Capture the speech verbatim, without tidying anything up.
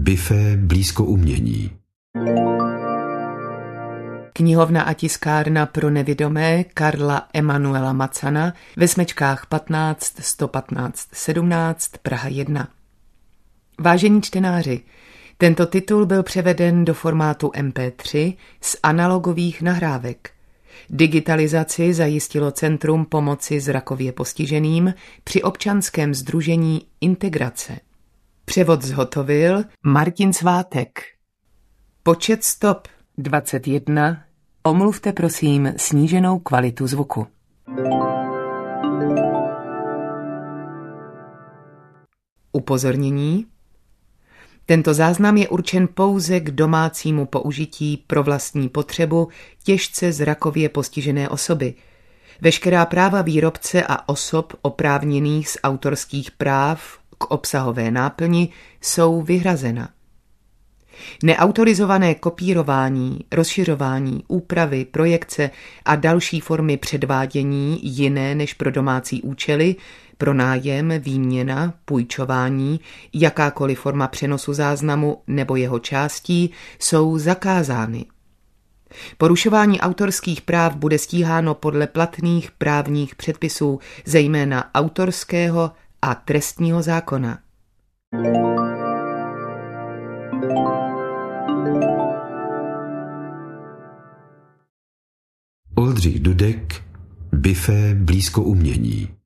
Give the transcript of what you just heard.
Bifé blízko umění. Knihovna a tiskárna pro nevidomé Karla Emanuela Macana ve Smečkách patnáct sto patnáct sedmnáct Praha jedna. Vážení čtenáři, tento titul byl převeden do formátu em pé tři z analogových nahrávek. Digitalizaci zajistilo Centrum pomoci zrakově postiženým při občanském sdružení Integrace. Převod zhotovil Martin Svátek. Počet stop dvacet jedna. Omluvte prosím sníženou kvalitu zvuku. Upozornění. Tento záznam je určen pouze k domácímu použití pro vlastní potřebu těžce zrakově postižené osoby. Veškerá práva výrobce a osob oprávněných z autorských práv k obsahové náplni jsou vyhrazena. Neautorizované kopírování, rozšiřování, úpravy, projekce a další formy předvádění jiné než pro domácí účely, pronájem, výměna, půjčování, jakákoliv forma přenosu záznamu nebo jeho částí jsou zakázány. Porušování autorských práv bude stíháno podle platných právních předpisů, zejména autorského a trestního zákona. Oldřich Dudek, Bifé blízko umění.